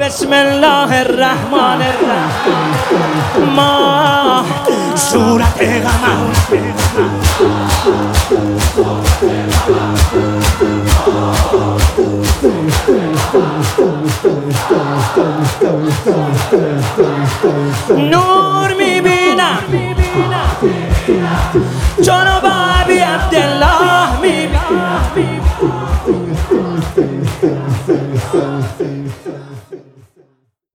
بسم الله الرحمن الرحیم. ما صورت قمر نور میبینم، چون